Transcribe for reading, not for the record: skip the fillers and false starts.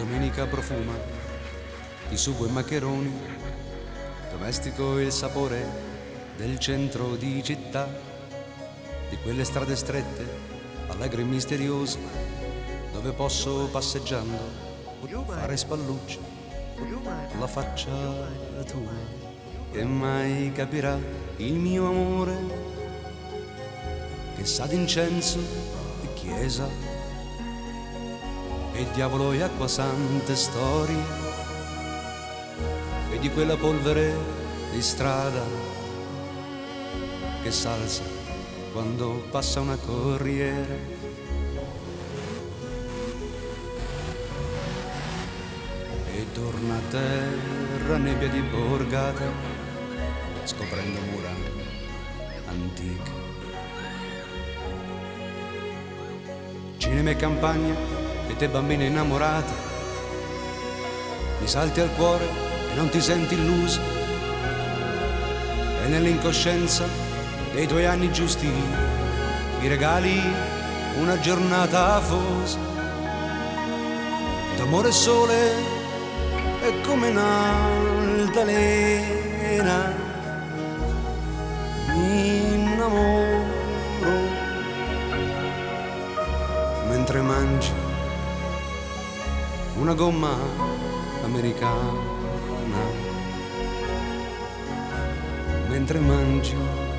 domenica profuma di sugo e maccheroni, domestico il sapore del centro di città, di quelle strade strette, allegre e misteriose, dove posso passeggiando fare spallucce con la faccia tua, che mai capirà il mio amore, che sa d'incenso e chiesa e diavolo e acquasante storie, e di quella polvere di strada che s'alza quando passa una corriere. E torna a terra nebbia di borgata, scoprendo mura antiche. Cinema e campagna e te bambina innamorata, mi salti al cuore e non ti senti illusa, e nell'incoscienza dei tuoi anni giusti mi regali una giornata afosa d'amore e sole, e come un'altalena mi innamoro mentre mangi una gomma americana, mentre mangi